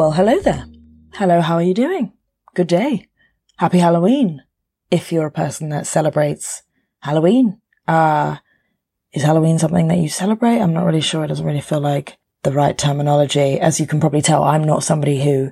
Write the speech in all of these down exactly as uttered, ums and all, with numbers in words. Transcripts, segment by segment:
Well, hello there. Hello, how are you doing? Good day. Happy Halloween. If you're a person that celebrates Halloween. Uh, is Halloween something that you celebrate? I'm not really sure. It doesn't really feel like the right terminology. As you can probably tell, I'm not somebody who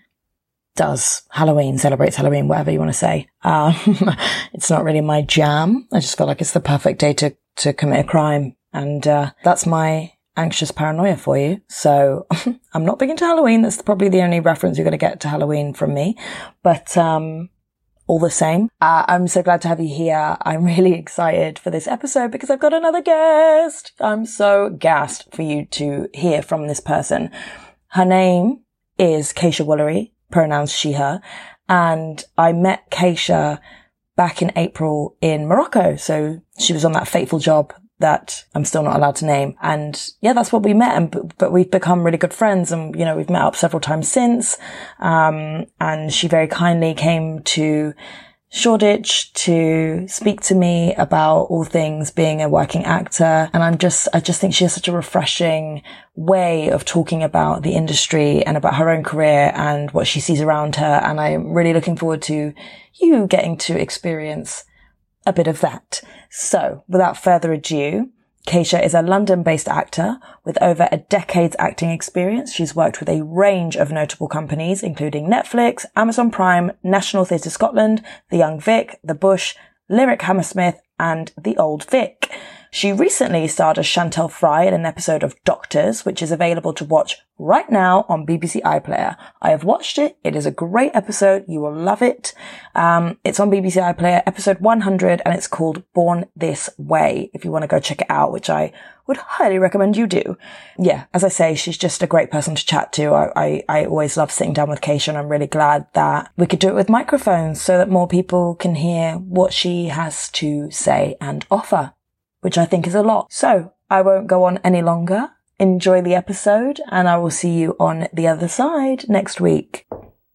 does Halloween, celebrates Halloween, whatever you want to say. Um, it's not really my jam. I just feel like it's the perfect day to, to commit a crime. And, uh, that's my anxious paranoia for you. So I'm not big into Halloween. That's probably the only reference you're going to get to Halloween from me. But, um, all the same, uh, I'm so glad to have you here. I'm really excited for this episode because I've got another guest. I'm so gassed for you to hear from this person. Her name is Keisha Woolery, pronouns she, her. And I met Keisha back in April in Morocco. So she was on that fateful job that I'm still not allowed to name. And yeah, that's what we met. And, but we've become really good friends, and, you know, we've met up several times since. Um, and she very kindly came to Shoreditch to speak to me about all things being a working actor. And I'm just, I just think she has such a refreshing way of talking about the industry and about her own career and what she sees around her. And I'm really looking forward to you getting to experience a bit of that. So, without further ado, Keisha is a London-based actor with over a decade's acting experience. She's worked with a range of notable companies, including Netflix, Amazon Prime, National Theatre Scotland, The Young Vic, The Bush, Lyric Hammersmith, and The Old Vic. She recently starred as Chantel Fry in an episode of Doctors, which is available to watch right now on B B C iPlayer. I have watched it. It is a great episode. You will love it. Um, it's on B B C iPlayer, episode one hundred, and it's called Born This Way, if you want to go check it out, which I would highly recommend you do. Yeah, as I say, she's just a great person to chat to. I, I, I always love sitting down with Keisha, and I'm really glad that we could do it with microphones so that more people can hear what she has to say and offer, which I think is a lot. So I won't go on any longer. Enjoy the episode, and I will see you on the other side next week.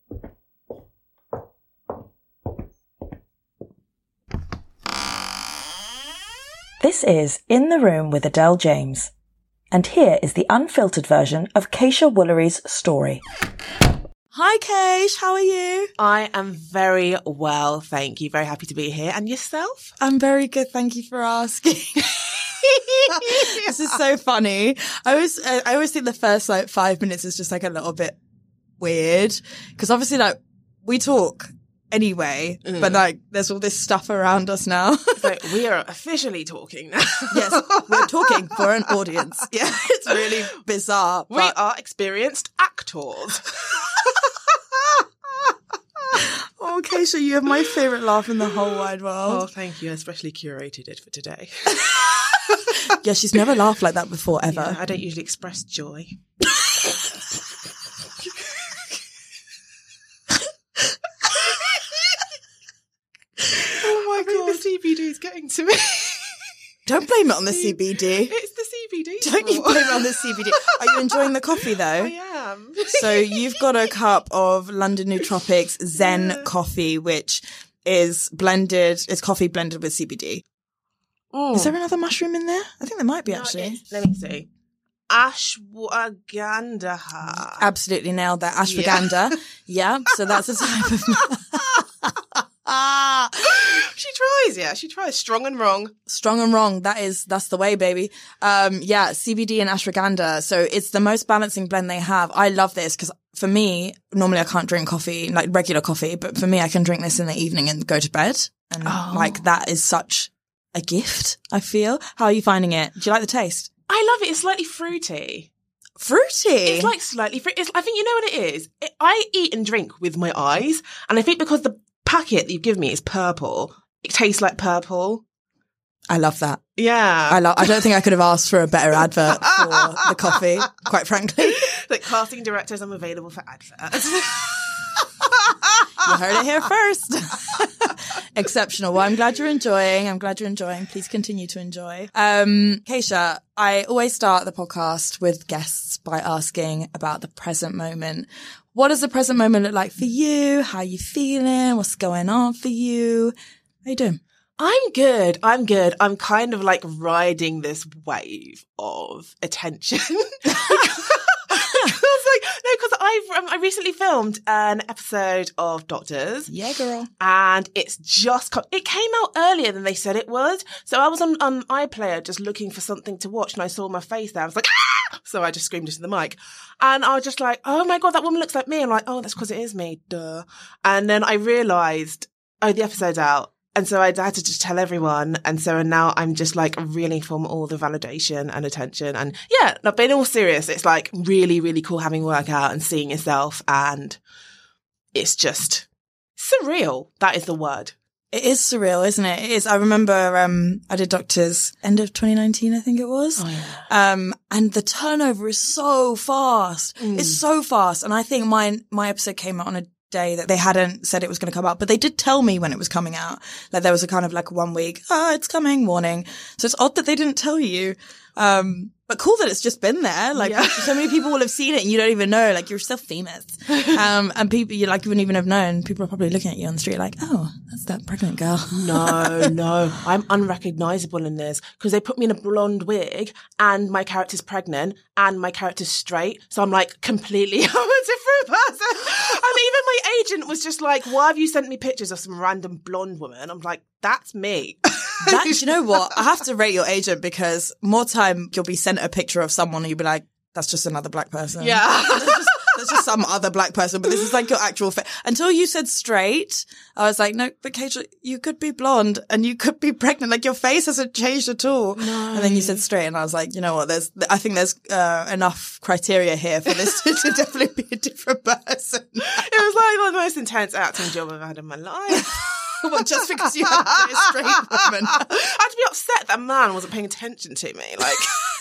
This is In the Room with Adele James, and here is the unfiltered version of Keisha Woolery's story. Hi, Keish. How are you? I am very well, thank you. Very happy to be here. And yourself? I'm very good. Thank you for asking. This is so funny. I always, I always think the first like five minutes is just like a little bit weird because obviously like we talk anyway, mm. but like there's all this stuff around us now. It's like we are officially talking now. Yes, we're talking for an audience. Yeah, it's really bizarre. We but... are experienced actors. Oh, Keisha, you have my favourite laugh in the whole wide world. Oh, thank you. I especially curated it for today. Yeah, she's never laughed like that before, ever. Yeah, I don't usually express joy. Oh my I God. The C B D is getting to me. Don't blame it on the C B D. It's the C B D. Don't you blame it on the C B D. Are you enjoying the coffee though? I am. So you've got a cup of London Nootropics Zen yeah. coffee, which is blended, it's coffee blended with C B D. Mm. Is there another mushroom in there? I think there might be, no, actually. Let me see. Ashwagandha. Absolutely nailed that. Ashwagandha. Yeah. yeah. So that's a type of... She tries, yeah. She tries. Strong and wrong. Strong and wrong. That is, that's the way, baby. Um, yeah, C B D and ashwagandha. So it's the most balancing blend they have. I love this because for me, normally I can't drink coffee, like regular coffee, but for me, I can drink this in the evening and go to bed. And oh. like that is such a gift, I feel. How are you finding it? Do you like the taste? I love it. It's slightly fruity. Fruity? It's like slightly fruity. It's, I think you know what it is. It, I eat and drink with my eyes. And I think because the packet that you've given me is purple, it tastes like purple. I love that. Yeah. I love, I don't think I could have asked for a better advert for the coffee, quite frankly. Like casting directors, I'm available for adverts. You heard it here first. Exceptional. Well, I'm glad you're enjoying. I'm glad you're enjoying. Please continue to enjoy. Um, Keisha, I always start the podcast with guests by asking about the present moment. What does the present moment look like for you? How are you feeling? What's going on for you? How you doing? I'm good. I'm good. I'm kind of like riding this wave of attention. Because like, no, because I've um, I recently filmed an episode of Doctors. Yeah, girl. And it's just co- it came out earlier than they said it would. So I was on on iPlayer just looking for something to watch, and I saw my face there. I was like, ah! So I just screamed into the mic, and I was just like, oh my god, that woman looks like me. I'm like, oh, that's because it is me, duh. And then I realised, oh, the episode's out. And so I had to just tell everyone. And so now I'm just like reeling from all the validation and attention. And yeah, but in all serious, it's like really, really cool having work out and seeing yourself. And it's just surreal. That is the word. It is surreal, isn't it? It is. I remember um, I did Doctors end of twenty nineteen, I think it was. Oh, yeah. Um, and the turnover is so fast. Mm. It's so fast. And I think my, my episode came out on a day that they hadn't said it was going to come out, but they did tell me when it was coming out. Like there was a kind of like one week, ah, oh, it's coming warning. So it's odd that they didn't tell you. Um, but cool that it's just been there. Like yeah. so many people will have seen it and you don't even know. Like you're so famous. Um, and people you like you wouldn't even have known. People are probably looking at you on the street like, oh, that's that pregnant girl. No, no, I'm unrecognisable in this because they put me in a blonde wig and my character's pregnant and my character's straight. So I'm like completely, I'm a different person. And even my agent was just like, why have you sent me pictures of some random blonde woman? I'm like, that's me. That, you know what? I have to rate your agent because more time you'll be sent a picture of someone and you'll be like, that's just another black person. Yeah. that's, just, that's just some other black person, but this is like your actual face. Until you said straight, I was like, no, but Kate, you could be blonde and you could be pregnant. Like your face hasn't changed at all. No. And then you said straight and I was like, you know what? There's, I think there's uh, enough criteria here for this to, to definitely be a different person. It was like the most intense acting job I've had in my life. Well, just because you had to be a straight woman. I had to be upset that man wasn't paying attention to me. Like,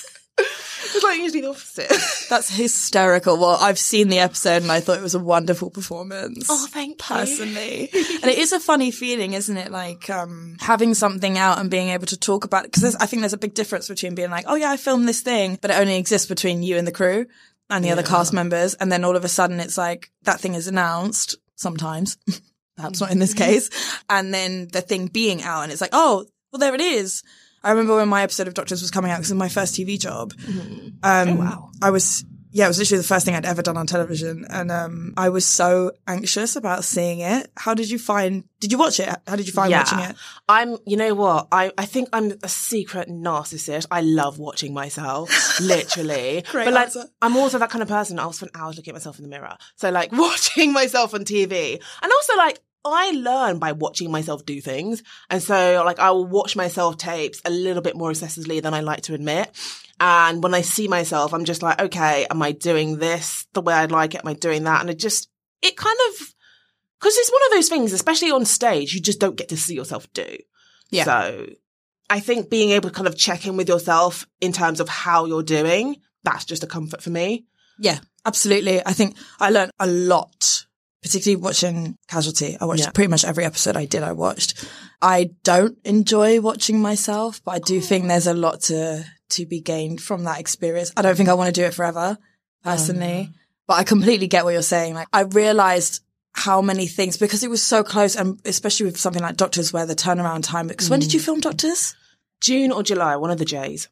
it's like usually the opposite. That's hysterical. Well, I've seen the episode and I thought it was a wonderful performance. Oh, thank you. Personally. And it is a funny feeling, isn't it? Like, um, having something out and being able to talk about it. Because I think there's a big difference between being like, oh yeah, I filmed this thing, but it only exists between you and the crew and the yeah. other cast members. And then all of a sudden it's like, that thing is announced sometimes. Perhaps not in this case. And then the thing being out and it's like, oh, well, there it is. I remember when my episode of Doctors was coming out because it was my first T V job. Mm-hmm. Um, oh, wow. I was, yeah, it was literally the first thing I'd ever done on television. And, um, I was so anxious about seeing it. How did you find, did you watch it? How did you find yeah. watching it? I'm, you know what? I, I think I'm a secret narcissist. I love watching myself, literally. Great but like, answer. I'm also that kind of person. I'll spend hours looking at myself in the mirror. So like watching myself on T V and also like, I learn by watching myself do things. And so like I will watch myself tapes a little bit more obsessively than I like to admit. And when I see myself, I'm just like, okay, am I doing this the way I'd like it? Am I doing that? And it just, it kind of, because it's one of those things, especially on stage, you just don't get to see yourself do. Yeah. So I think being able to kind of check in with yourself in terms of how you're doing, that's just a comfort for me. Yeah, absolutely. I think I learned a lot. Particularly watching Casualty. I watched yeah. pretty much every episode I did, I watched. I don't enjoy watching myself, but I do think there's a lot to, to be gained from that experience. I don't think I want to do it forever, personally, um. but I completely get what you're saying. Like, I realized how many things, because it was so close, and especially with something like Doctors where the turnaround time, because mm. when did you film Doctors? June or July, one of the J's.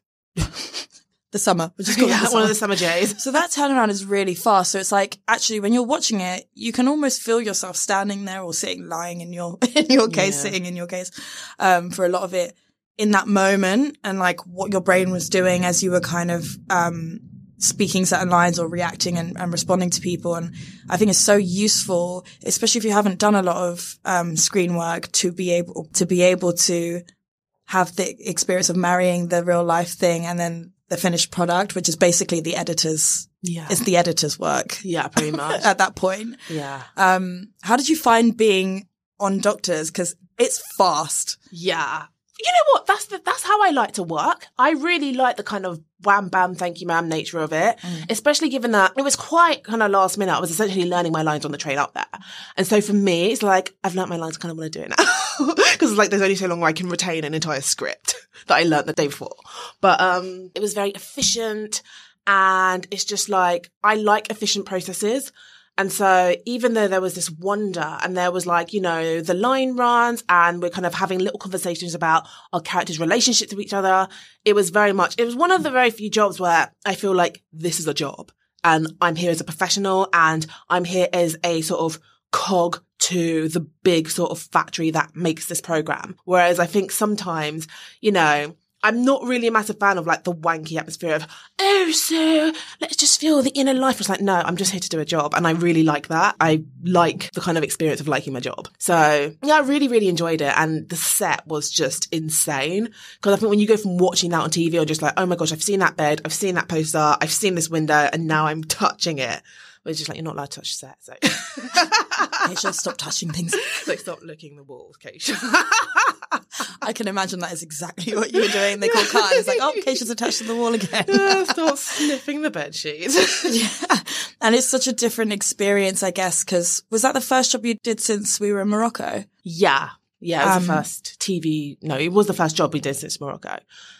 The summer. We'll just call yeah, it the one summer. of the summer J's. So that turnaround is really fast. So it's like, actually, when you're watching it, you can almost feel yourself standing there or sitting, lying in your, in your case, yeah. sitting in your case, um, for a lot of it in that moment and like what your brain was doing as you were kind of, um, speaking certain lines or reacting and, and responding to people. And I think it's so useful, especially if you haven't done a lot of, um, screen work to be able, to be able to have the experience of marrying the real life thing and then the finished product, which is basically the editor's, yeah. it's the editor's work. Yeah, pretty much. At that point. Yeah. Um, how did you find being on Doctors? Cause it's fast. Yeah. You know what? That's the, that's how I like to work. I really like the kind of wham bam, thank you ma'am nature of it, mm. especially given that it was quite kind of last minute. I was essentially learning my lines on the train up there. And so for me, it's like, I've learnt my lines, kind of want to do it now. Because it's like, there's only so long where I can retain an entire script that I learnt the day before. But, um, it was very efficient and it's just like, I like efficient processes. And so even though there was this wonder and there was like, you know, the line runs and we're kind of having little conversations about our characters' relationships with each other, it was very much, it was one of the very few jobs where I feel like this is a job. and I'm here as a professional and I'm here as a sort of cog to the big sort of factory that makes this program. Whereas I think sometimes, you know, I'm not really a massive fan of like the wanky atmosphere of, oh, so let's just feel the inner life. It's like, no, I'm just here to do a job. And I really like that. I like the kind of experience of liking my job. So yeah, I really, really enjoyed it. And the set was just insane. Because I think when you go from watching that on T V, you're just like, oh my gosh, I've seen that bed, I've seen that poster, I've seen this window, and now I'm touching it. But it's just like, you're not allowed to touch the set. So Keisha, stop touching things. Like, stop looking the walls, Keisha. I can imagine that is exactly what you were doing. They call cut and it's like, oh, Keisha's attached to the wall again. uh, stop sniffing the bed sheets. Yeah. And it's such a different experience, I guess, because was that the first job you did since we were in Morocco? Yeah. Yeah, it was Um, the first T V. No, it was the first job we did since Morocco.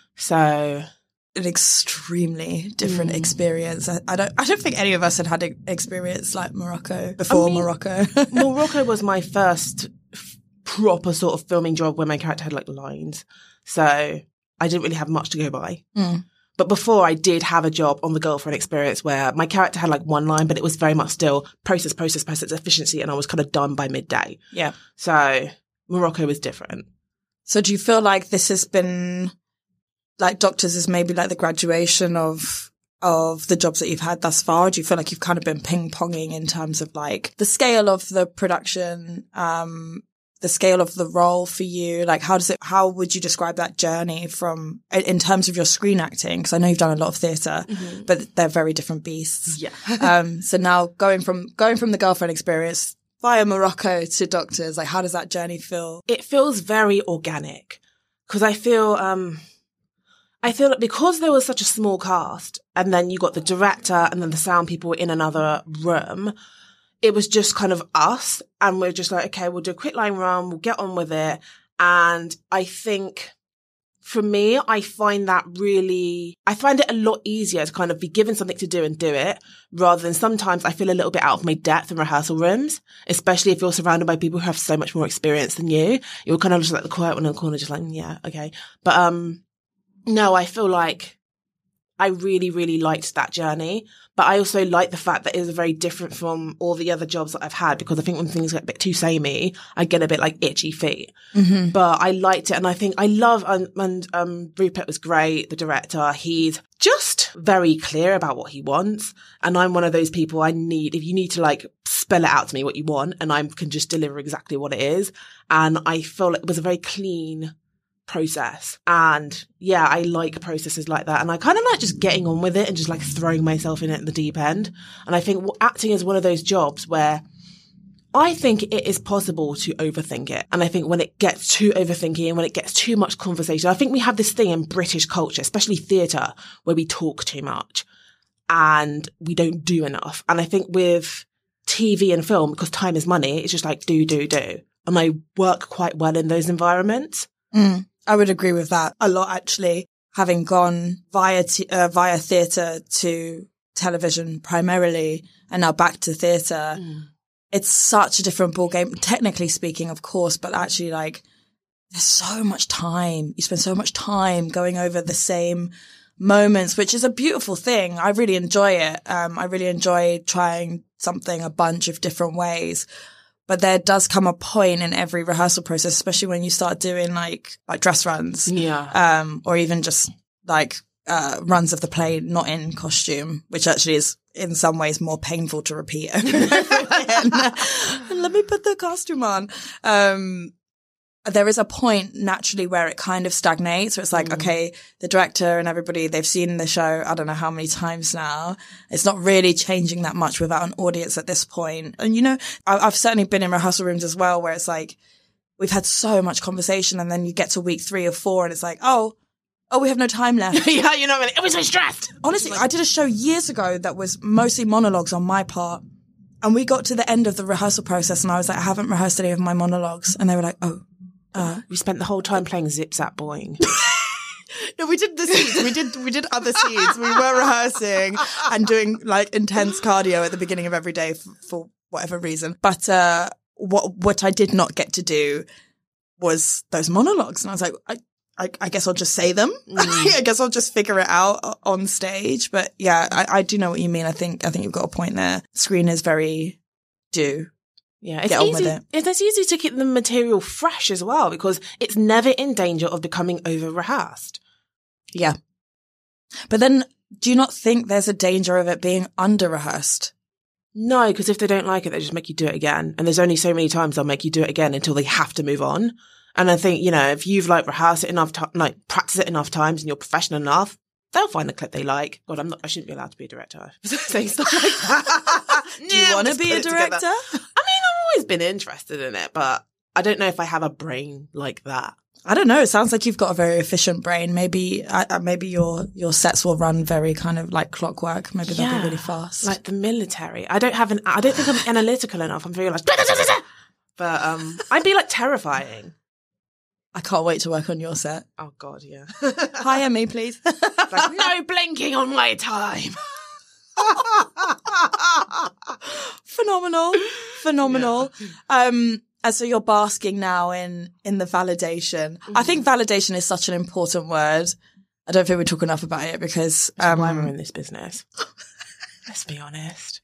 So An extremely different Mm. experience. I, I don't I don't think any of us had had an experience like Morocco before I mean, Morocco. Morocco was my first f- proper sort of filming job where my character had like lines. So I didn't really have much to go by. Mm. But before I did have a job on the Girlfriend Experience where my character had like one line, but it was very much still process, process, process, efficiency. And I was kind of done by midday. Yeah. So Morocco was different. So do you feel like this has been like Doctors is maybe like the graduation of of the jobs that you've had thus far? Do you feel like you've kind of been ping-ponging in terms of like the scale of the production, um, the scale of the role for you? Like how does it, how would you describe that journey from, in terms of your screen acting? Because I know you've done a lot of theatre, Mm-hmm. but they're very different beasts. Yeah. um, so now going from, going from the Girlfriend Experience via Morocco to Doctors, like how does that journey feel? It feels very organic because I feel, um, I feel like because there was such a small cast and then you got the director and then the sound people were in another room, it was just kind of us and we're just like, okay, we'll do a quick line run, we'll get on with it. And I think for me, I find that really, I find it a lot easier to kind of be given something to do and do it rather than sometimes I feel a little bit out of my depth in rehearsal rooms, especially if you're surrounded by people who have so much more experience than you. You're kind of just like the quiet one in the corner, just like, yeah, okay. But, um, no, I feel like I really, really liked that journey. But I also like the fact that it was very different from all the other jobs that I've had because I think when things get a bit too samey, I get a bit like itchy feet. Mm-hmm. But I liked it. And I think I love, and, and um, Rupert was great, the director. He's just very clear about what he wants. And I'm one of those people I need, if you need to like spell it out to me what you want and I can just deliver exactly what it is. And I feel like it was a very clean process. And yeah, I like processes like that. And I kind of like just getting on with it and just like throwing myself in at the deep end. And I think acting is one of those jobs where I think it is possible to overthink it. And I think when it gets too overthinking and when it gets too much conversation, I think we have this thing in British culture, especially theatre, where we talk too much and we don't do enough. And I think with T V and film, because time is money, it's just like do, do, do. And I work quite well in those environments. Mm. I would agree with that a lot, actually. Having gone via t- uh, via theatre to television primarily, and now back to theatre, Mm. it's such a different ballgame. Technically speaking, of course, but actually, like, there's so much time. You spend so much time going over the same moments, which is a beautiful thing. I really enjoy it. Um, I really enjoy trying something a bunch of different ways. But there does come a point in every rehearsal process, especially when you start doing like like dress runs, Yeah. um, or even just like uh, runs of the play not in costume, which actually is in some ways more painful to repeat over and over again. Let me put the costume on. Um, there is a point naturally where it kind of stagnates, where it's like, mm. okay, the director and everybody, they've seen the show, I don't know how many times now. It's not really changing that much without an audience at this point. And, you know, I, I've certainly been in rehearsal rooms as well, where it's like, we've had so much conversation and then you get to week three or four and it's like, oh, oh, we have no time left. Yeah, you know what I mean? It was so stressed. Honestly, I did a show years ago that was mostly monologues on my part. And we got to the end of the rehearsal process and I was like, I haven't rehearsed any of my monologues. And they were like, oh. Uh, we spent the whole time playing Zip Zap Boing. No, we did the scenes. We did, we did other scenes. We were rehearsing and doing like intense cardio at the beginning of every day for, for whatever reason. But, uh, what, what I did not get to do was those monologues. And I was like, I, I, I guess I'll just say them. Mm. I guess I'll just figure it out on stage. But yeah, I, I do know what you mean. I think, I think you've got a point there. Screen is very do. Yeah, it's Get on easy. with it. It's easy to keep the material fresh as well because it's never in danger of becoming over rehearsed. Yeah. But then do you not think there's a danger of it being under rehearsed? No, because if they don't like it, they just make you do it again. And there's only so many times they'll make you do it again until they have to move on. And I think, you know, if you've like rehearsed it enough time, like practice it enough times and you're professional enough, they'll find the clip they like. God, I'm not, I shouldn't be allowed to be a director. Saying stuff like that. Do you want to be a director? I mean, I've always been interested in it, but I don't know if I have a brain like that. I don't know. It sounds like you've got a very efficient brain. Maybe, uh, maybe your, your sets will run very kind of like clockwork. Maybe they'll Yeah, be really fast. like the military. I don't have an, I don't think I'm analytical enough. I'm very like, but, um, I'd be like terrifying. I can't wait to work on your set. Oh God, yeah. Hire me, please. Like, no blinking on my time. Phenomenal. Phenomenal. Yeah. Um, and so you're basking now in, in the validation. Mm-hmm. I think validation is such an important word. I don't think we talk enough about it because, That's um, why we're in this business. Let's be honest.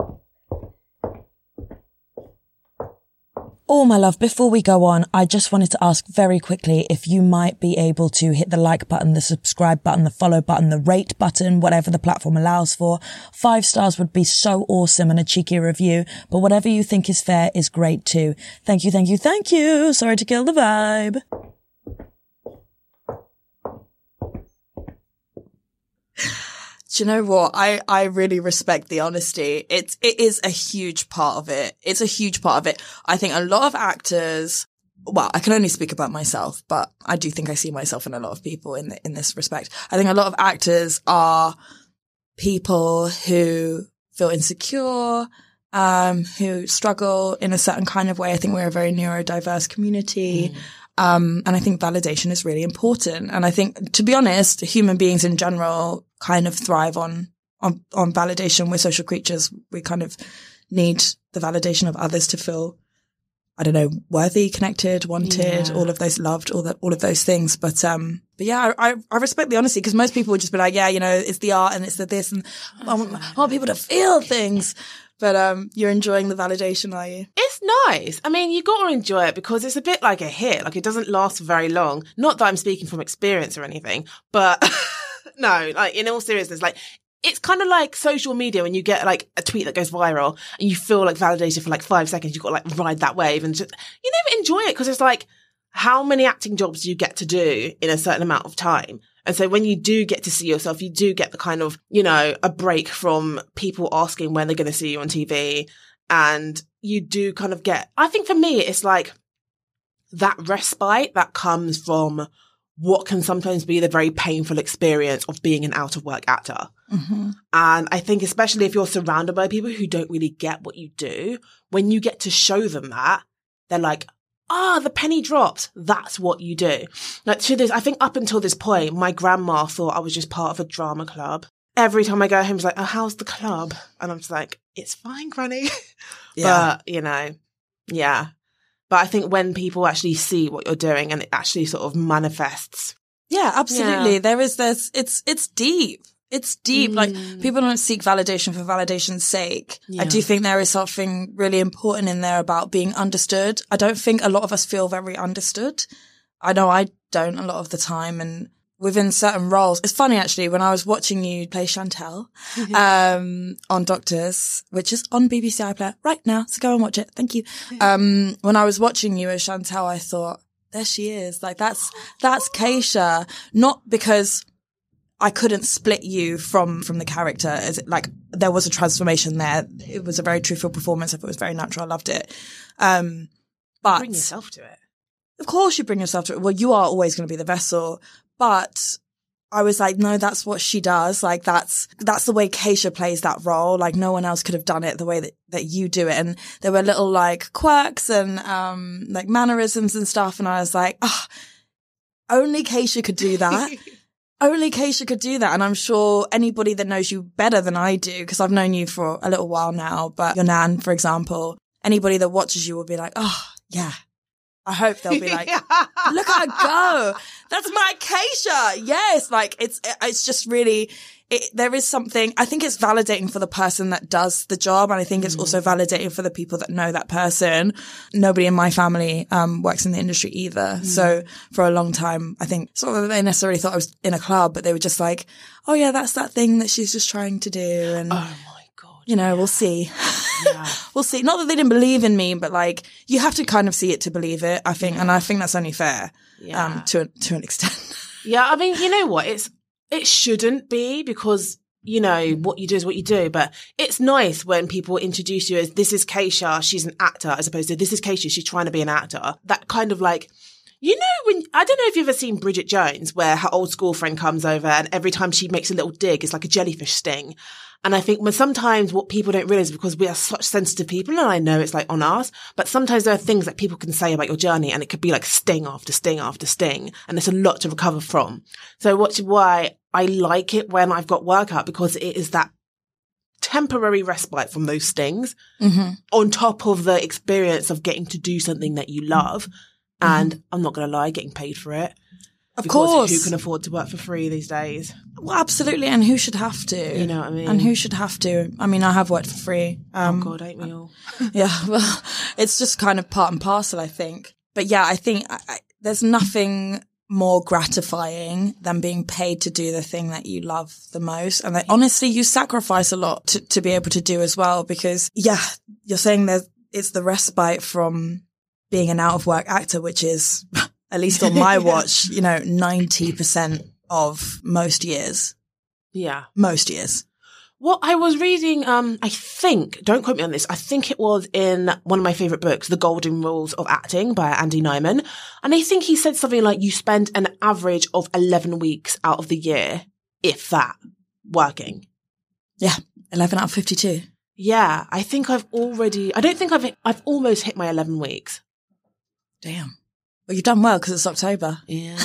Oh, my love, before we go on, I just wanted to ask very quickly if you might be able to hit the like button, the subscribe button, the follow button, the rate button, whatever the platform allows for. Five stars would be so awesome and a cheeky review, but whatever you think is fair is great too. Thank you, thank you, thank you. Sorry to kill the vibe. Do you know what? I, I really respect the honesty. It's, it is a huge part of it. It's a huge part of it. I think a lot of actors, well, I can only speak about myself, but I do think I see myself in a lot of people in the, in this respect. I think a lot of actors are people who feel insecure, um, who struggle in a certain kind of way. I think we're a very neurodiverse community. Mm. Um, and I think validation is really important. And I think, to be honest, human beings in general kind of thrive on, on, on validation. We're social creatures. We kind of need the validation of others to feel, I don't know, worthy, connected, wanted, yeah. all of those loved, all that, all of those things. But, um, but yeah, I, I respect the honesty because most people would just be like, yeah, you know, it's the art and it's the this and I want, I want people to feel things. But, um, you're enjoying the validation, are you? It's nice. I mean, you got to enjoy it because it's a bit like a hit. Like it doesn't last very long. Not that I'm speaking from experience or anything, but no, like in all seriousness, like it's kind of like social media when you get like a tweet that goes viral and you feel like validated for like five seconds. You've got to like ride that wave and just, you never enjoy it because it's like, how many acting jobs do you get to do in a certain amount of time? And so when you do get to see yourself, you do get the kind of, you know, a break from people asking when they're going to see you on T V. And you do kind of get, I think for me, it's like that respite that comes from what can sometimes be the very painful experience of being an out of work actor. Mm-hmm. And I think especially if you're surrounded by people who don't really get what you do, when you get to show them that, they're like, ah, the penny drops. That's what you do. Like to this, I think up until this point, my grandma thought I was just part of a drama club. Every time I go home, she's like, oh, how's the club? And I'm just like, it's fine, Granny. Yeah. But, you know, yeah. But I think when people actually see what you're doing and it actually sort of manifests. Yeah, absolutely. Yeah. There is this, it's, it's deep. It's deep. Mm. Like people don't seek validation for validation's sake. Yeah. I do think there is something really important in there about being understood. I don't think a lot of us feel very understood. I know I don't a lot of the time. And within certain roles, it's funny actually, when I was watching you play Chantel, um, on Doctors, which is on B B C iPlayer right now. So go and watch it. Thank you. Um, when I was watching you as Chantel, I thought, there she is. Like that's, that's Keisha. Not because I couldn't split you from, from the character. As it, like there was a transformation there. It was a very truthful performance. I thought it was very natural. I loved it. Um, but bring yourself to it. Of course you bring yourself to it. Well, you are always going to be the vessel, but I was like, no, that's what she does. Like that's, that's the way Keisha plays that role. Like no one else could have done it the way that, that you do it. And there were little like quirks and, um, like mannerisms and stuff. And I was like, ah, oh, only Keisha could do that. Only Keisha could do that. And I'm sure anybody that knows you better than I do, because I've known you for a little while now, but your nan, for example, anybody that watches you will be like, oh, yeah, I hope they'll be like, look at her go. That's my Keisha. Yes. Like it's, it's just really, it, there is something, I think it's validating for the person that does the job. And I think it's mm. also validating for the people that know that person. Nobody in my family, um, works in the industry either. Mm. So for a long time, I think sort of they necessarily thought I was in a club, but they were just like, oh yeah, that's that thing that she's just trying to do. And, oh my God, you know, yeah. we'll see. Yeah. We'll see. Not that they didn't believe in me, but like you have to kind of see it to believe it, I think. And I think that's only fair, yeah. um, to, to an extent. Yeah. I mean, you know what? It's, it shouldn't be because, you know, what you do is what you do, but it's nice when people introduce you as this is Keisha, she's an actor, as opposed to this is Keisha, she's trying to be an actor. That kind of like, you know, when, I don't know if you've ever seen Bridget Jones, where her old school friend comes over and every time she makes a little dig, it's like a jellyfish sting. And I think when sometimes what people don't realize, because we are such sensitive people, and I know it's like on us, but sometimes there are things that people can say about your journey and it could be like sting after sting after sting. And there's a lot to recover from. So which is why I like it when I've got workout, because it is that temporary respite from those stings mm-hmm. on top of the experience of getting to do something that you love. Mm-hmm. And I'm not going to lie, getting paid for it. Of because course. Who can afford to work for free these days? Well, absolutely. And who should have to? You know what I mean? And who should have to? I mean, I have worked for free. Um, oh God, ain't we all? Yeah. Well, it's just kind of part and parcel, I think. But yeah, I think I, I, there's nothing more gratifying than being paid to do the thing that you love the most. And that, honestly, you sacrifice a lot to, to be able to do as well, because yeah, you're saying there's, it's the respite from being an out of work actor, which is, at least on my watch, you know, ninety percent of most years. Yeah. Most years. Well, I was reading, um, I think, don't quote me on this, I think it was in one of my favourite books, The Golden Rules of Acting by Andy Nyman. And I think he said something like you spend an average of eleven weeks out of the year, if that, working. Yeah. eleven out of fifty-two. Yeah. I think I've already, I don't think I've, I've almost hit my eleven weeks. Damn. Well, you've done well because it's October. Yeah.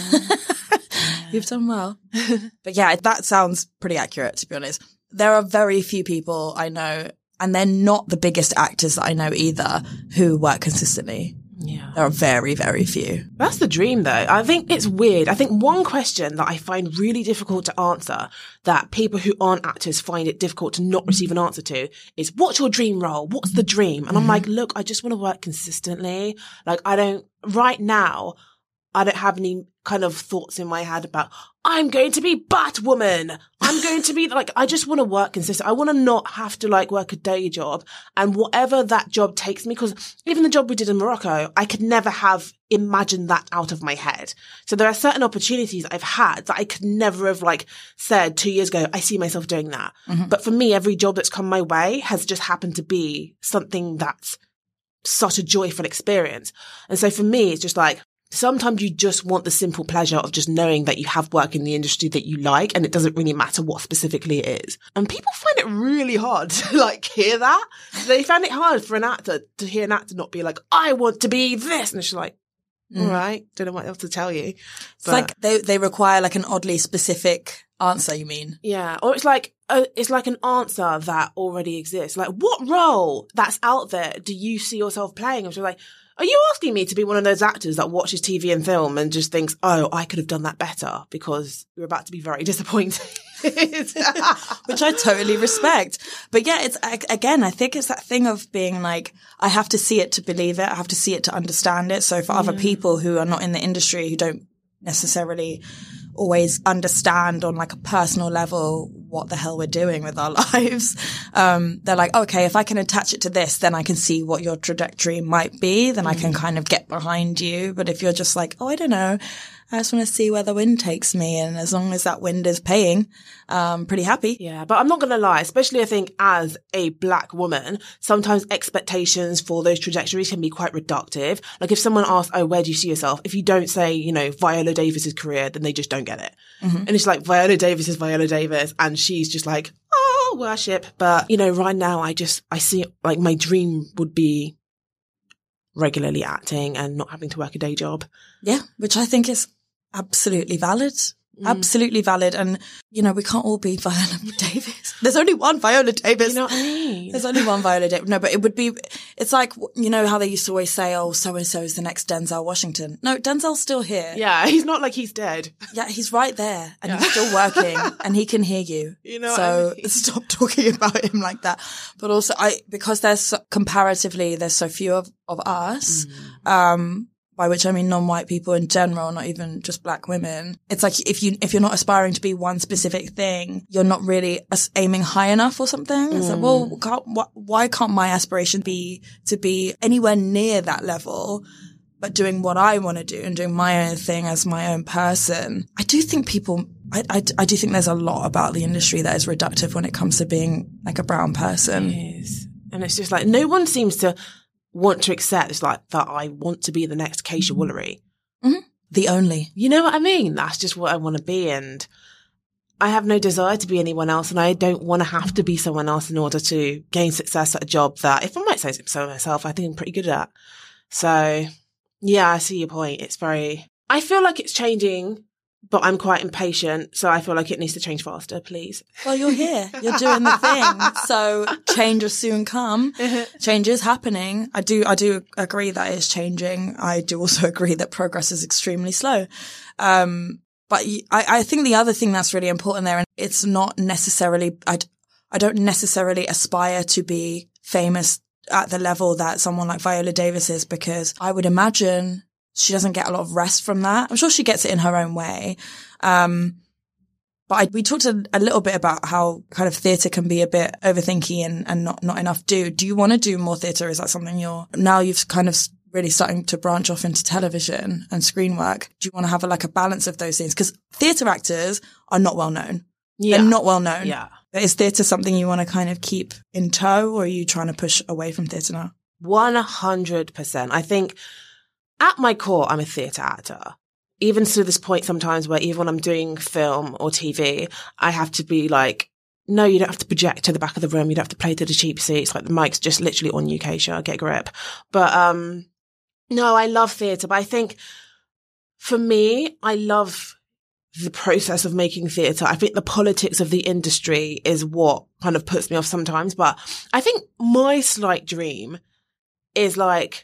You've done well. But yeah, that sounds pretty accurate, to be honest. There are very few people I know, and they're not the biggest actors that I know either, who work consistently. Yeah. There are very, very few. That's the dream, though. I think it's weird. I think one question that I find really difficult to answer, that people who aren't actors find it difficult to not receive an answer to, is what's your dream role? What's the dream? And I'm like, look, I just want to work consistently. Like, I don't, right now, I don't have any kind of thoughts in my head about, I'm going to be Batwoman. I'm going to be like, I just want to work consistent. I want to not have to like work a day job, and whatever that job takes me, because even the job we did in Morocco, I could never have imagined that out of my head. So there are certain opportunities I've had that I could never have like said two years ago, I see myself doing that. Mm-hmm. But for me, every job that's come my way has just happened to be something that's such a joyful experience. And so for me, it's just like, sometimes you just want the simple pleasure of just knowing that you have work in the industry that you like, and it doesn't really matter what specifically it is. And people find it really hard to like hear that. They find it hard for an actor to hear an actor not be like, I want to be this. And it's just like, all mm. right, don't know what else to tell you. It's but, like they, they require like an oddly specific answer, you mean? Yeah. Or it's like, uh, it's like an answer that already exists. Like, what role that's out there do you see yourself playing? I'm just like, are you asking me to be one of those actors that watches T V and film and just thinks, oh, I could have done that better, because you're about to be very disappointed? Which I totally respect. But yeah, it's, again, I think it's that thing of being like, I have to see it to believe it. I have to see it to understand it. So for yeah. other people who are not in the industry, who don't necessarily always understand on like a personal level what the hell we're doing with our lives, um, they're like, okay, if I can attach it to this, then I can see what your trajectory might be. Then mm. I can kind of get behind you. But if you're just like, oh, I don't know, I just want to see where the wind takes me. And as long as that wind is paying, um, pretty happy. Yeah. But I'm not going to lie, especially I think as a black woman, sometimes expectations for those trajectories can be quite reductive. Like if someone asks, oh, where do you see yourself? If you don't say, you know, Viola Davis's career, then they just don't get it. Mm-hmm. And it's like Viola Davis is Viola Davis. And she's just like, oh, worship. But, you know, right now I just, I see like my dream would be regularly acting and not having to work a day job. Yeah. Which I think is absolutely valid. Absolutely valid. And, you know, we can't all be Viola Davis. There's only one Viola Davis. You know what I mean? There's only one Viola Davis. No, but it would be, it's like, you know how they used to always say, oh, so-and-so is the next Denzel Washington. No, Denzel's still here. Yeah, he's not like he's dead. Yeah, he's right there and Yeah. he's still working and he can hear you. You know what So I mean? stop talking about him like that. But also, I, because there's so, comparatively, there's so few of, of us, Mm. um, by which I mean non-white people in general, not even just black women. It's like if you, if you're not aspiring to be one specific thing, you're not really as- aiming high enough or something. It's like, well, can't, wh- why can't my aspiration be to be anywhere near that level, but doing what I want to do and doing my own thing as my own person? I do think people, I, I, I do think there's a lot about the industry that is reductive when it comes to being like a brown person. It is. And it's just like, no one seems to want to accept it's like that I want to be the next Keisha Woolery. Mm-hmm. The only. You know what I mean? That's just what I want to be. And I have no desire to be anyone else. And I don't want to have to be someone else in order to gain success at a job that, if I might say so myself, I think I'm pretty good at. So yeah, I see your point. It's very, I feel like it's changing, but I'm quite impatient. So I feel like it needs to change faster, please. Well, you're here. You're doing the thing. So change will soon come. Change is happening. I do, I do agree that it's changing. I do also agree that progress is extremely slow. Um, but I, I think the other thing that's really important there, and it's not necessarily, I, I don't necessarily aspire to be famous at the level that someone like Viola Davis is, because I would imagine she doesn't get a lot of rest from that. I'm sure she gets it in her own way. Um, but I, we talked a, a little bit about how kind of theatre can be a bit overthinky and, and not, not enough do. Do you want to do more theatre? Is that something you're, now you've kind of really starting to branch off into television and screen work? Do you want to have a, like a balance of those things? Because theatre actors are not well known. Yeah. They're not well known. Yeah. Is theatre something you want to kind of keep in tow, or are you trying to push away from theatre now? one hundred percent. I think at my core, I'm a theatre actor. Even to this point sometimes where even when I'm doing film or T V, I have to be like, no, you don't have to project to the back of the room. You don't have to play to the cheap seats. Like the mic's just literally on you, Keisha. Get a grip. But um, no, I love theatre. But I think for me, I love the process of making theatre. I think the politics of the industry is what kind of puts me off sometimes. But I think my slight dream is like,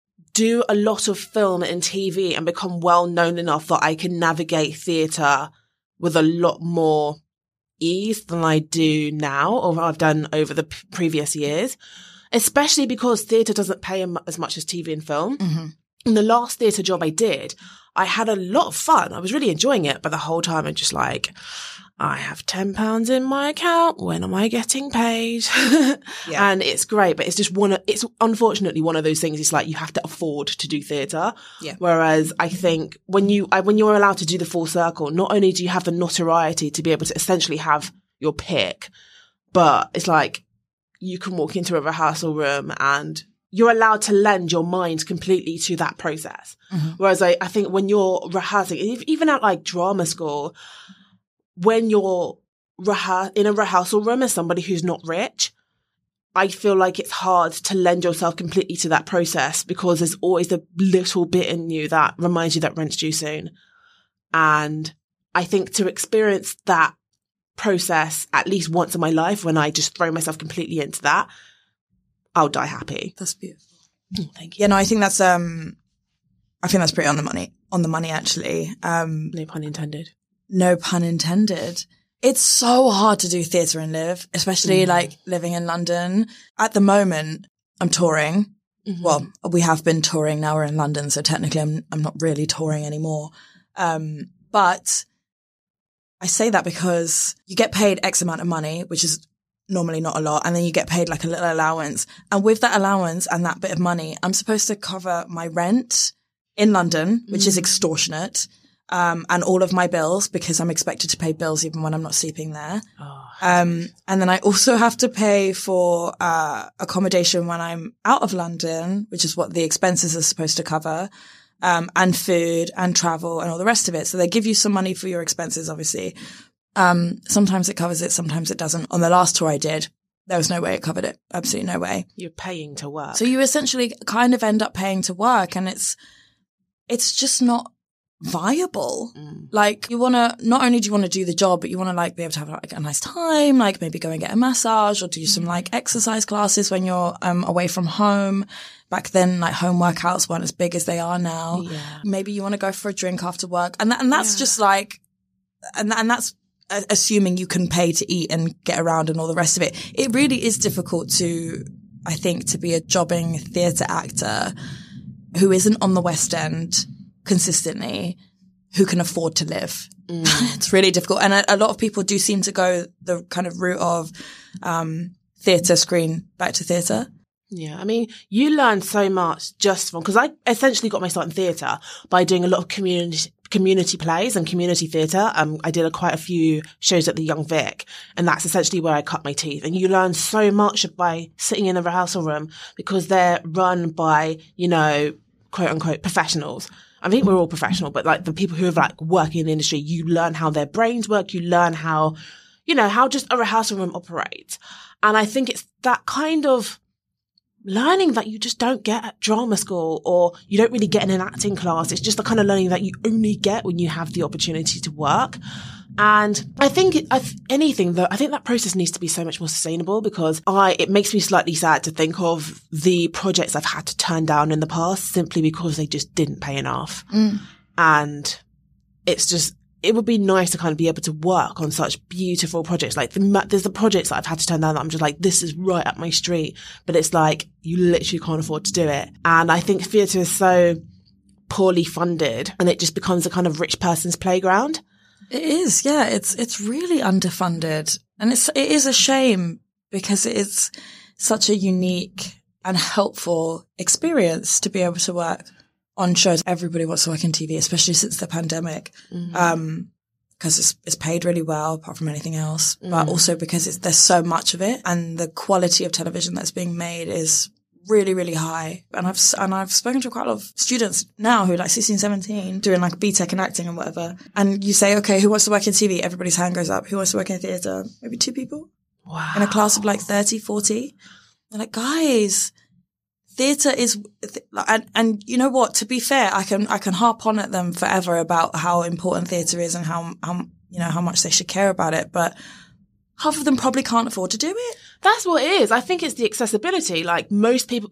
do a lot of film and T V and become well known enough that I can navigate theatre with a lot more ease than I do now, or I've done over the p- previous years, especially because theatre doesn't pay am- as much as T V and film. Mm-hmm. In the last theatre job I did, I had a lot of fun. I was really enjoying it, but the whole time I'm just like, I have ten pounds in my account. When am I getting paid? Yeah. And it's great, but it's just one of, it's unfortunately one of those things. It's like you have to afford to do theatre. Yeah. Whereas I think when you, I, when you're allowed to do the full circle, not only do you have the notoriety to be able to essentially have your pick, but it's like you can walk into a rehearsal room and you're allowed to lend your mind completely to that process. Mm-hmm. Whereas I, I think when you're rehearsing, even at like drama school, when you're rehe- in a rehearsal room as somebody who's not rich, I feel like it's hard to lend yourself completely to that process because there's always a little bit in you that reminds you that rent's due soon. And I think to experience that process at least once in my life, when I just throw myself completely into that, I'll die happy. That's beautiful. Oh, thank you. Yeah, no, I think that's, um, I think that's pretty on the money, on the money, actually. Um, No pun intended. no pun intended. It's so hard to do theatre and live, especially Mm. like living in London. At the moment, I'm touring. Mm-hmm. Well, we have been touring, now we're in London, so technically I'm, I'm not really touring anymore. Um, but I say that because you get paid X amount of money, which is normally not a lot, and then you get paid like a little allowance. And with that allowance and that bit of money, I'm supposed to cover my rent in London, which Mm. is extortionate, um, and all of my bills, because I'm expected to pay bills even when I'm not sleeping there. Oh, Um, and then I also have to pay for, uh, accommodation when I'm out of London, which is what the expenses are supposed to cover, um, and food and travel and all the rest of it. So they give you some money for your expenses, obviously. Um, sometimes it covers it, sometimes it doesn't. On the last tour I did, there was no way it covered it. Absolutely no way. you're paying to work. So you essentially kind of end up paying to work, and it's, it's just not, viable. Mm. Like you want to, not only do you want to do the job, but you want to like be able to have like a nice time, like maybe go and get a massage or do some like exercise classes when you're um, away from home. Back then, like home workouts weren't as big as they are now. Yeah. Maybe you want to go for a drink after work. And that, and that's yeah. just like, and, and that's assuming you can pay to eat and get around and all the rest of it. It really is difficult to, I think, to be a jobbing theatre actor who isn't on the West End consistently, who can afford to live. Mm. It's really difficult. And a, a lot of people do seem to go the kind of route of um, theatre, screen, back to theatre. Yeah, I mean, you learn so much just from, because I essentially got my start in theatre by doing a lot of community community plays and community theatre. Um, I did a, quite a few shows at the Young Vic, and that's essentially where I cut my teeth. And you learn so much by sitting in a rehearsal room because they're run by, you know, quote unquote professionals. I think we're all professional, but like the people who are like working in the industry, you learn how their brains work. You learn how, you know, how just a rehearsal room operates. And I think it's that kind of learning that you just don't get at drama school, or you don't really get in an acting class. It's just the kind of learning that you only get when you have the opportunity to work. And I think it, I, anything that I think that process needs to be so much more sustainable, because I, it makes me slightly sad to think of the projects I've had to turn down in the past simply because they just didn't pay enough. Mm. And it's just, it would be nice to kind of be able to work on such beautiful projects. Like the, there's the projects that I've had to turn down that I'm just like, this is right up my street, but it's like, you literally can't afford to do it. And I think theatre is so poorly funded and it just becomes a kind of rich person's playground. It is. Yeah. It's, it's really underfunded, and it's, it is a shame because it is such a unique and helpful experience to be able to work on shows. Everybody wants to work in T V, especially since the pandemic, mm-hmm. um, because it's, it's paid really well, apart from anything else, mm-hmm. but also because it's, there's so much of it, and the quality of television that's being made is really, really high. And I've and I've spoken to quite a lot of students now who are like sixteen, seventeen, doing like B Tech in acting and whatever. And you say, okay, who wants to work in T V? Everybody's hand goes up. Who wants to work in theatre? Maybe two people. Wow. In a class of like thirty, forty. They're like, guys, theatre is, and, and you know what, to be fair, I can, I can harp on at them forever about how important theatre is and how, how, you know, how much they should care about it. But half of them probably can't afford to do it. That's what it is. I think it's the accessibility. Like most people,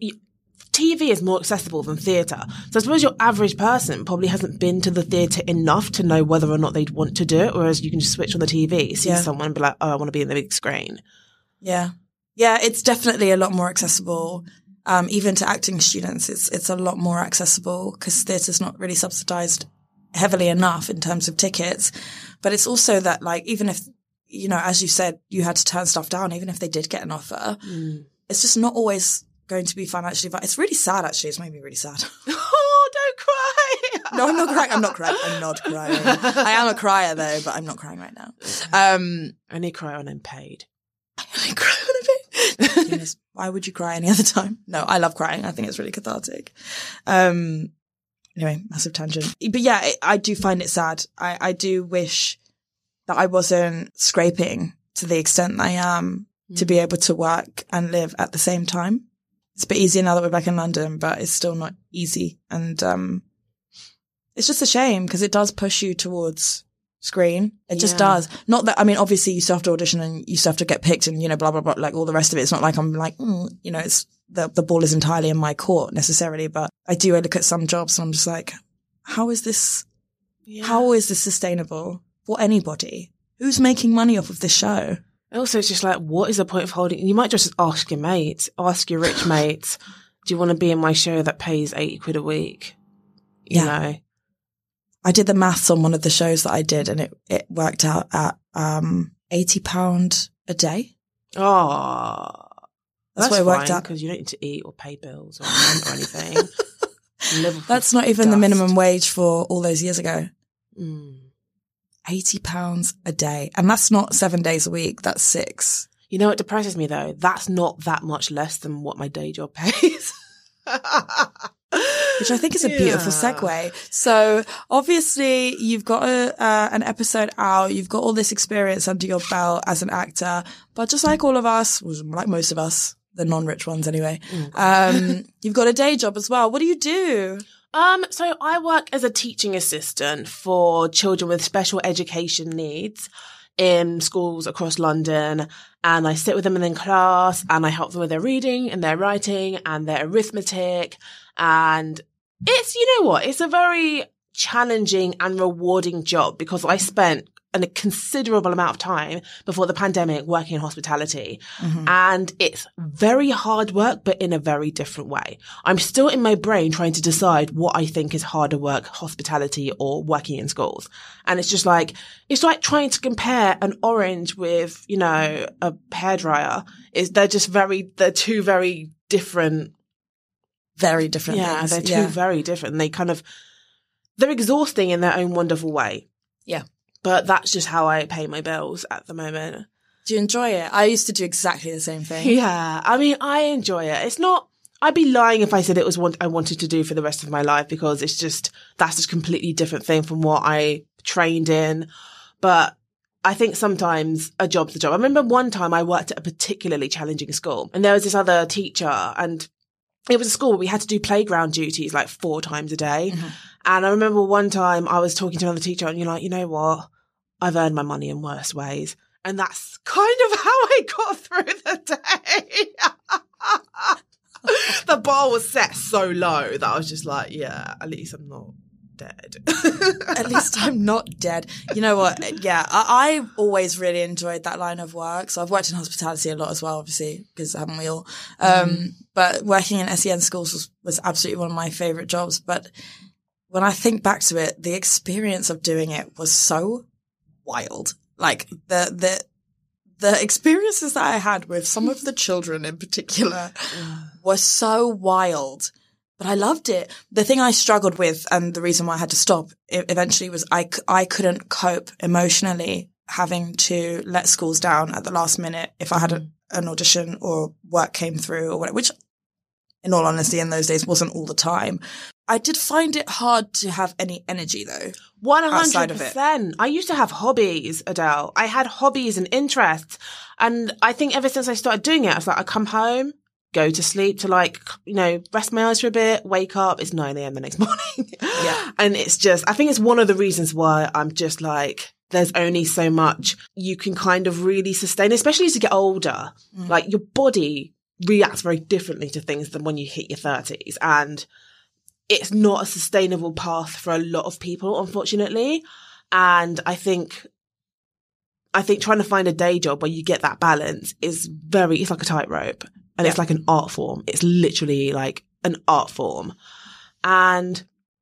T V is more accessible than theatre. So I suppose your average person probably hasn't been to the theatre enough to know whether or not they'd want to do it. Whereas you can just switch on the T V, see yeah. someone and be like, oh, I want to be in the big screen. Yeah. Yeah. It's definitely a lot more accessible. Um, even to acting students, it's, it's a lot more accessible because theatre's not really subsidized heavily enough in terms of tickets. But it's also that, like, even if, you know, as you said, you had to turn stuff down, even if they did get an offer, mm. it's just not always going to be financially viable. It's really sad, actually. It's made me really sad. Oh, don't cry. No, I'm not crying. I'm not crying. I'm not crying. I am a crier, though, but I'm not crying right now. Um, I only cry when I'm paid. I only cry when I'm paid. Goodness, why would you cry any other time? No, I love crying. I think it's really cathartic. Um, anyway, massive tangent. But yeah, it, I do find it sad. I, I do wish that I wasn't scraping to the extent that I am mm. to be able to work and live at the same time. It's a bit easier now that we're back in London, but it's still not easy. And um, it's just a shame because it does push you towards screen. It just yeah. does. Not that, I mean, obviously you still have to audition and you still have to get picked and, you know, blah, blah, blah, like all the rest of it. It's not like I'm like, mm, you know, it's the, the ball is entirely in my court necessarily, but I do I look at some jobs and I'm just like, how is this, yeah. how is this sustainable for anybody? Who's making money off of this show? Also, it's just like, what is the point of holding? You might just ask your mates, ask your rich mates, do you want to be in my show that pays eighty quid a week? You yeah. know? I did the maths on one of the shows that I did and it, it worked out at um, eighty pounds a day. Oh, that's, that's what it worked out. Because you don't need to eat or pay bills or rent or anything. That's not even dust. The minimum wage for all those years ago. Mm. eighty pounds a day. And that's not seven days a week. That's six. You know what depresses me though? That's not that much less than what my day job pays. Which I think is a yeah. beautiful segue. So obviously you've got a, uh, an episode out. You've got all this experience under your belt as an actor. But just like all of us, like most of us, the non-rich ones anyway, mm. um, you've got a day job as well. What do you do? Um, so I work as a teaching assistant for children with special education needs in schools across London, and I sit with them in class and I help them with their reading and their writing and their arithmetic. And it's, you know what, it's a very challenging and rewarding job because I spent a considerable amount of time before the pandemic working in hospitality. Mm-hmm. And it's very hard work, but in a very different way. I'm still in my brain trying to decide what I think is harder work, hospitality or working in schools. And it's just like, it's like trying to compare an orange with, you know, a hairdryer. Is they're just very, they're two very different. Very different yeah, things. They're two yeah. very different. And they kind of, they're exhausting in their own wonderful way. Yeah. But that's just how I pay my bills at the moment. Do you enjoy it? I used to do exactly the same thing. Yeah. I mean, I enjoy it. It's not, I'd be lying if I said it was what I wanted to do for the rest of my life because it's just, that's just a completely different thing from what I trained in. But I think sometimes a job's a job. I remember one time I worked at a particularly challenging school and there was this other teacher and it was a school where we had to do playground duties like four times a day. Mm-hmm. And I remember one time I was talking to another teacher and you're like, you know what? I've earned my money in worse ways. And that's kind of how I got through the day. The bar was set so low that I was just like, yeah, at least I'm not dead. At least I'm not dead. You know what? Yeah, I, I've always really enjoyed that line of work. So I've worked in hospitality a lot as well, obviously, because haven't we all? Um, mm. But working in S E N schools was, was absolutely one of my favourite jobs. But when I think back to it, the experience of doing it was so wild. Like the the the experiences that I had with some of the children in particular were so wild. But I loved it. The thing I struggled with and the reason why I had to stop eventually was I, I couldn't cope emotionally having to let schools down at the last minute if I had a, an audition or work came through or whatever, which in all honesty in those days wasn't all the time. I did find it hard to have any energy though. one hundred percent. I used to have hobbies, Adele. I had hobbies and interests. And I think ever since I started doing it, I was like, I come home, go to sleep to like, you know, rest my eyes for a bit, wake up. It's nine a.m. the next morning. Yeah. And it's just, I think it's one of the reasons why I'm just like, there's only so much you can kind of really sustain, especially as you get older. Mm. Like your body reacts very differently to things than when you hit your thirties. And it's not a sustainable path for a lot of people, unfortunately. And I think, I think trying to find a day job where you get that balance is very, it's like a tightrope and yeah. It's like an art form. It's literally like an art form. And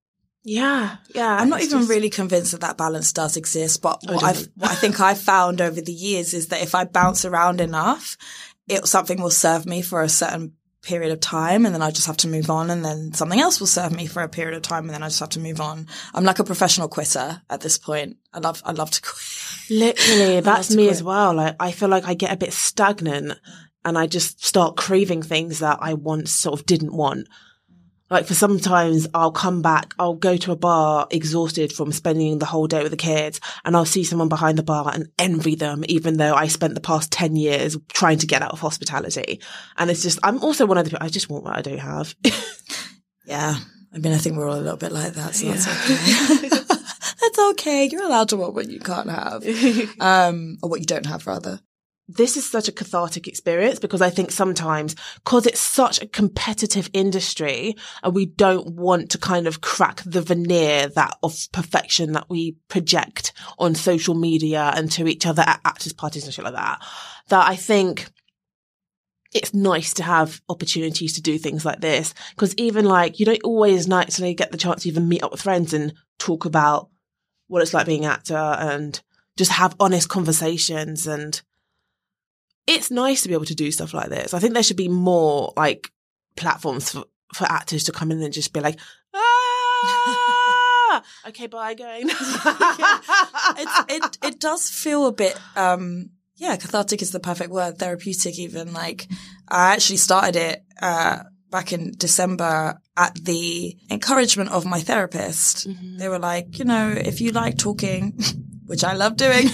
yeah, yeah. I'm not even just really convinced that that balance does exist, but what, I've, what I think I've found over the years is that if I bounce around enough, it, something will serve me for a certain period of time and then I just have to move on and then something else will serve me for a period of time and then I just have to move on. I'm like a professional quitter at this point. I love, I love to quit. Literally, that's me quit. as well. Like, I feel like I get a bit stagnant and I just start craving things that I once sort of didn't want. Like for sometimes I'll come back, I'll go to a bar exhausted from spending the whole day with the kids and I'll see someone behind the bar and envy them, even though I spent the past ten years trying to get out of hospitality. And it's just, I'm also one of the people, I just want what I don't have. Yeah. I mean, I think we're all a little bit like that, so yeah. That's okay. That's okay. You're allowed to want what you can't have. Um, or what you don't have, rather. This is such a cathartic experience because I think sometimes, because it's such a competitive industry and we don't want to kind of crack the veneer that of perfection that we project on social media and to each other at actors' parties and shit like that, that I think it's nice to have opportunities to do things like this. Because even like, you don't always nicely get the chance to even meet up with friends and talk about what it's like being an actor and just have honest conversations. And it's nice to be able to do stuff like this. I think there should be more like platforms for, for actors to come in and just be like, ah, okay, bye, going. Yeah. It's, it, it does feel a bit, um, yeah, cathartic is the perfect word, therapeutic even. Like I actually started it, uh, back in December at the encouragement of my therapist. Mm-hmm. They were like, you know, if you like talking, which I love doing,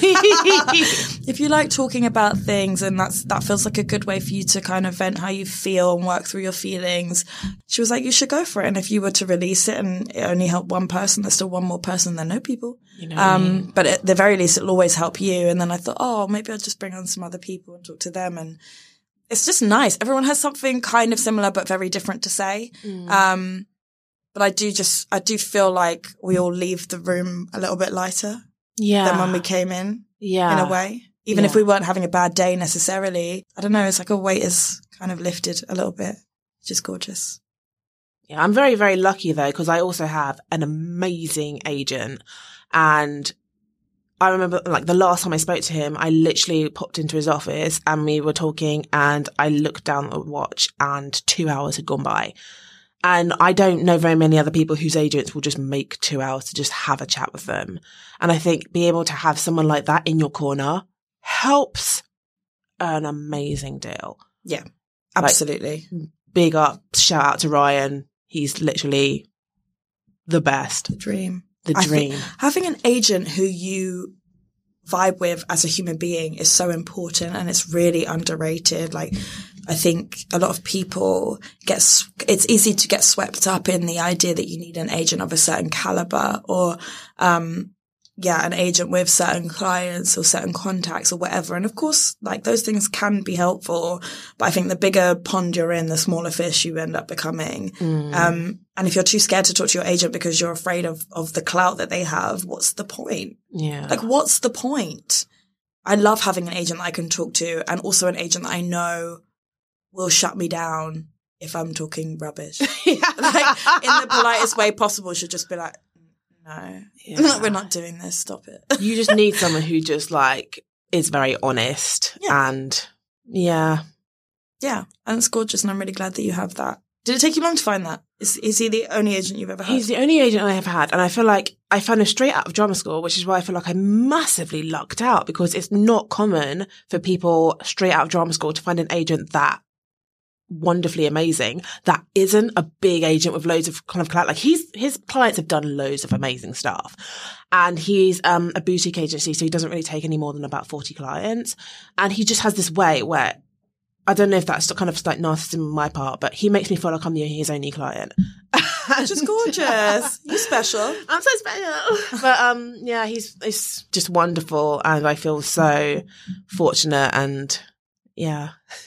if you like talking about things and that's that feels like a good way for you to kind of vent how you feel and work through your feelings, she was like, you should go for it. And if you were to release it and it only helped one person, there's still one more person than no people. You know what I Um, mean? but at the very least, it'll always help you. And then I thought, oh, maybe I'll just bring on some other people and talk to them. And it's just nice. Everyone has something kind of similar but very different to say. Mm. Um, but I do just, I do feel like we all leave the room a little bit lighter Yeah. than when we came in, Yeah. in a way. Even if Yeah. we weren't having a bad day necessarily. I don't know, it's like a weight is kind of lifted a little bit. It's just gorgeous. Yeah, I'm very, very lucky though, because I also have an amazing agent. And I remember like the last time I spoke to him, I literally popped into his office and we were talking and I looked down at the watch and two hours had gone by. And I don't know very many other people whose agents will just make two hours to just have a chat with them. And I think being able to have someone like that in your corner helps an amazing deal. Yeah, absolutely. Like, big up, shout out to Ryan. He's literally the best. The dream. The I dream. think having an agent who you vibe with as a human being is so important and it's really underrated. Like, I think a lot of people get, it's easy to get swept up in the idea that you need an agent of a certain caliber or, um, yeah, an agent with certain clients or certain contacts or whatever. And of course, like those things can be helpful, but I think the bigger pond you're in, the smaller fish you end up becoming. Mm. Um, and if you're too scared to talk to your agent because you're afraid of, of the clout that they have, what's the point? Yeah. Like, what's the point? I love having an agent that I can talk to and also an agent that I know will shut me down if I'm talking rubbish. Yeah. Like, in the politest way possible, she'll just be like, no, Yeah. we're not doing this. Stop it. You just need someone who just like is very honest Yeah. and yeah. Yeah. And it's gorgeous. And I'm really glad that you have that. Did it take you long to find that? Is, is he the only agent you've ever had? He's the only agent I have had. And I feel like I found him straight out of drama school, which is why I feel like I massively lucked out because it's not common for people straight out of drama school to find an agent that wonderfully amazing that isn't a big agent with loads of kind of clout. Like he's his clients have done loads of amazing stuff, and he's um a boutique agency, so he doesn't really take any more than about forty clients, and he just has this way where I don't know if that's kind of like narcissism on my part, but he makes me feel like I'm the, his only client. Just gorgeous. You're special. I'm so special. But um yeah, he's he's just wonderful, and I feel so fortunate, and yeah.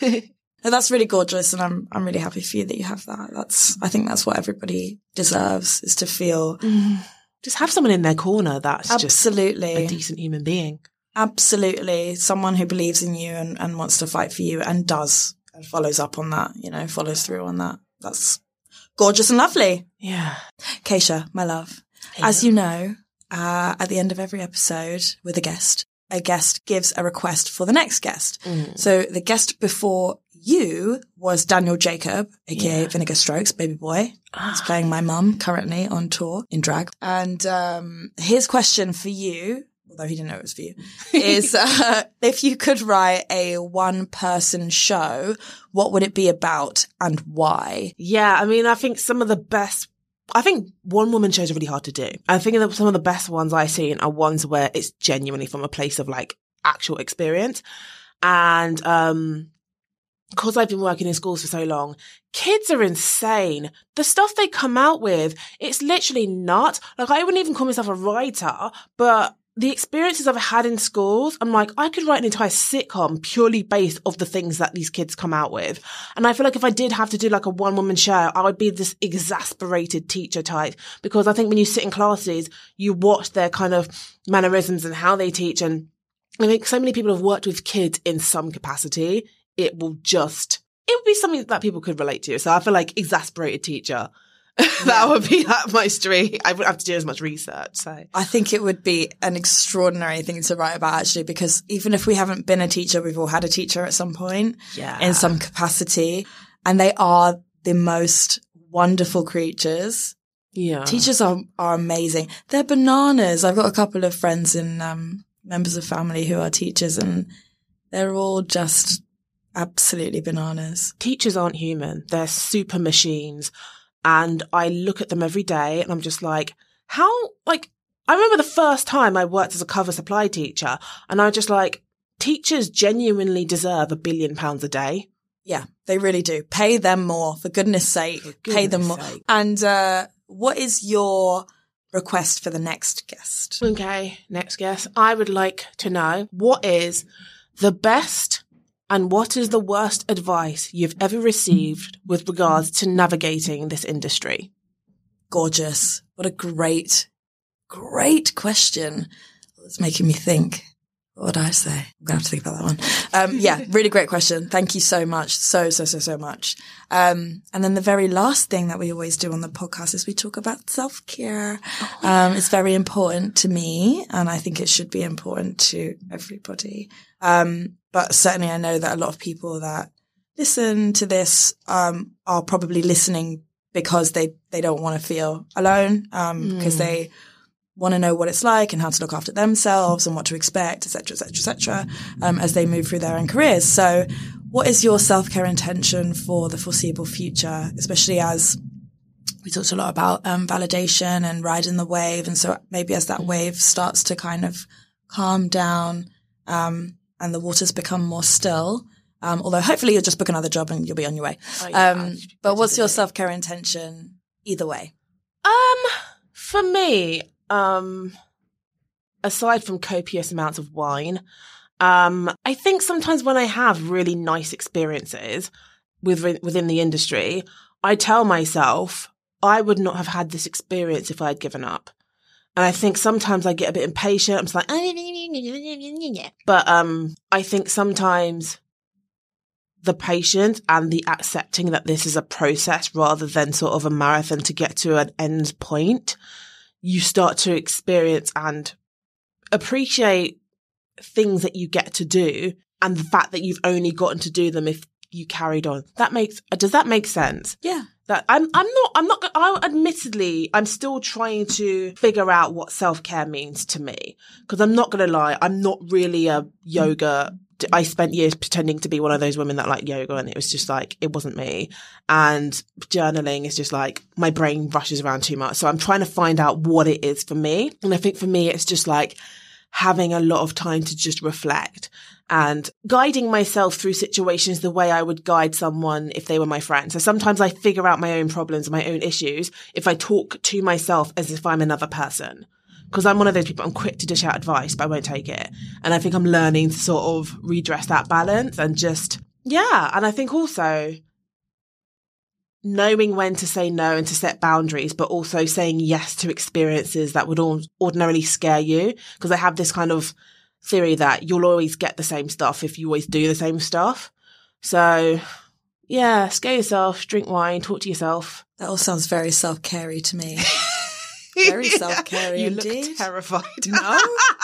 No, that's really gorgeous, and I'm I'm really happy for you that you have that. That's I think that's what everybody deserves, is to feel Just have someone in their corner that's absolutely just a decent human being. Absolutely. Someone who believes in you and, and wants to fight for you and does and follows up on that, you know, follows through on that. That's gorgeous and lovely. Yeah. Keisha, my love, Hey, as love. you know, uh, at the end of every episode with a guest, a guest gives a request for the next guest. Mm. So the guest before you was Daniel Jacob, aka Yeah. Vinegar Strokes, baby boy. He's playing my mum currently on tour in drag. And um, his question for you, although he didn't know it was for you, is uh, if you could write a one-person show, what would it be about and why? Yeah, I mean, I think some of the best, I think one woman shows are really hard to do. I think that some of the best ones I've seen are ones where it's genuinely from a place of like actual experience. And, um, because I've been working in schools for so long, kids are insane. The stuff they come out with, it's literally nuts. Like, I wouldn't even call myself a writer, but the experiences I've had in schools, I'm like, I could write an entire sitcom purely based off the things that these kids come out with. And I feel like if I did have to do like a one-woman show, I would be this exasperated teacher type, because I think when you sit in classes, you watch their kind of mannerisms and how they teach. And I think so many people have worked with kids in some capacity. It will just, it would be something that people could relate to. So I feel like exasperated teacher. that Yeah. would be up my street. I wouldn't have to do as much research. So I think it would be an extraordinary thing to write about, actually, because even if we haven't been a teacher, we've all had a teacher at some point yeah, in some capacity, and they are the most wonderful creatures. yeah, Teachers are, are amazing. They're bananas. I've got a couple of friends and um, members of family who are teachers, and they're all just absolutely bananas. Teachers aren't human. They're super machines. And I look at them every day and I'm just like, how, like, I remember the first time I worked as a cover supply teacher, and I was just like, teachers genuinely deserve a billion pounds a day. Yeah, they really do. Pay them more, for goodness sake. For goodness pay them more. Sake. And uh, what is your request for the next guest? Okay, next guest. I would like to know, what is the best and what is the worst advice you've ever received with regards to navigating this industry? Gorgeous. What a great, great question. It's making me think. What would I say? I'm going to have to think about that one. Um, yeah, really great question. Thank you so much. So, so, so, so much. Um, and then the very last thing that we always do on the podcast is we talk about self-care. Oh, yeah. Um, it's very important to me, and I think it should be important to everybody. Um, but certainly I know that a lot of people that listen to this, um, are probably listening because they, they don't want to feel alone, um, mm. because they want to know what it's like and how to look after themselves and what to expect, et cetera, et cetera, et cetera, um, as they move through their own careers. So what is your self-care intention for the foreseeable future, especially as we talked a lot about um, validation and riding the wave. And so maybe as that wave starts to kind of calm down um, and the waters become more still, um, although hopefully you'll just book another job and you'll be on your way. Oh, yeah, um, but what's your self-care intention either way? Um, for me, Um, aside from copious amounts of wine, um, I think sometimes when I have really nice experiences with, within the industry, I tell myself I would not have had this experience if I had given up. And I think sometimes I get a bit impatient. I'm just like, but, um, I think sometimes the patience and the accepting that this is a process rather than sort of a marathon to get to an end point, you start to experience and appreciate things that you get to do and the fact that you've only gotten to do them if you carried on. That makes, does that make sense? Yeah. That I'm, I'm not, I'm not, I admittedly, I'm still trying to figure out what self-care means to me. Cause I'm not going to lie, I'm not really a yoga. I spent years pretending to be one of those women that like yoga, and it was just like, it wasn't me. And journaling is just like, my brain rushes around too much. So I'm trying to find out what it is for me. And I think for me, it's just like having a lot of time to just reflect and guiding myself through situations the way I would guide someone if they were my friend. So sometimes I figure out my own problems, my own issues, if I talk to myself as if I'm another person. Because I'm one of those people, I'm quick to dish out advice, but I won't take it. And I think I'm learning to sort of redress that balance and just, yeah. And I think also knowing when to say no and to set boundaries, but also saying yes to experiences that would all ordinarily scare you. Because I have this kind of theory that you'll always get the same stuff if you always do the same stuff. So yeah, scare yourself, drink wine, talk to yourself. That all sounds very self-carey to me. Very self-carey you indeed. Look terrified. No.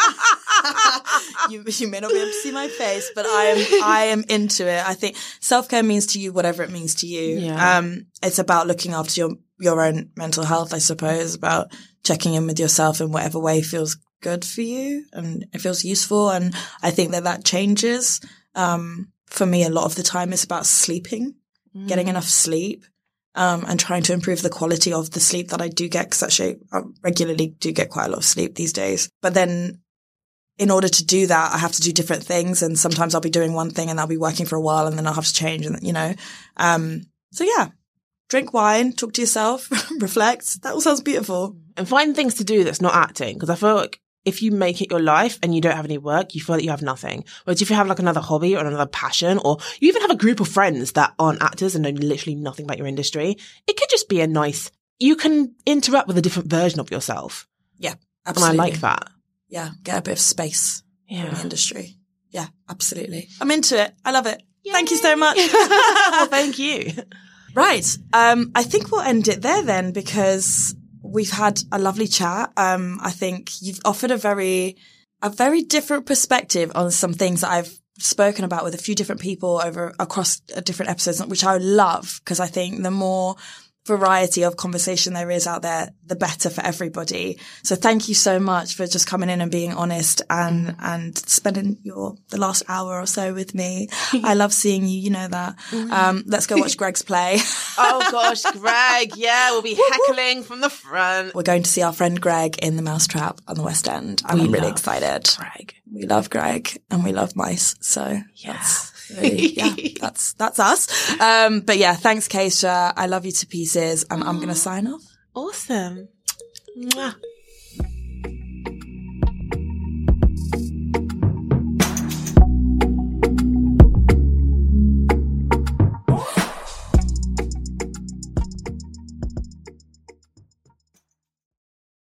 you, you may not be able to see my face, but I am, I am into it. I think self-care means to you whatever it means to you. Yeah. Um, it's about looking after your, your own mental health, I suppose, about checking in with yourself in whatever way feels good for you and it feels useful. And I think that that changes. Um, for me, a lot of the time it's about sleeping, mm. getting enough sleep. Um, and trying to improve the quality of the sleep that I do get, because actually I regularly do get quite a lot of sleep these days. But then in order to do that, I have to do different things. And sometimes I'll be doing one thing and I'll be working for a while and then I'll have to change and, you know. Um, so yeah, drink wine, talk to yourself, reflect. That all sounds beautiful. And find things to do that's not acting. Because I feel like if you make it your life and you don't have any work, you feel like you have nothing. Whereas if you have like another hobby or another passion, or you even have a group of friends that aren't actors and know literally nothing about your industry, it could just be a nice, you can interact with a different version of yourself. Yeah, absolutely. And I like that. Yeah, get a bit of space yeah. in the industry. Yeah, absolutely. I'm into it. I love it. Yay. Thank you so much. Well, thank you. Right. Um, I think we'll end it there then, because we've had a lovely chat. Um, I think you've offered a very, a very different perspective on some things that I've spoken about with a few different people over across different episodes, which I love, because I think the more variety of conversation there is out there, the better for everybody. So thank you so much for just coming in and being honest and, mm. and spending your, the last hour or so with me. I love seeing you. You know that. Um, let's go watch Greg's play. Oh gosh, Greg. Yeah. We'll be heckling from the front. We're going to see our friend Greg in the Mousetrap on the West End. And we I'm really excited. Greg. We love Greg and we love mice. So yeah. That's, really, yeah, that's, that's us. Um, but yeah, thanks, Keisha. I love you to pieces and I'm going to sign off. Awesome. Mwah.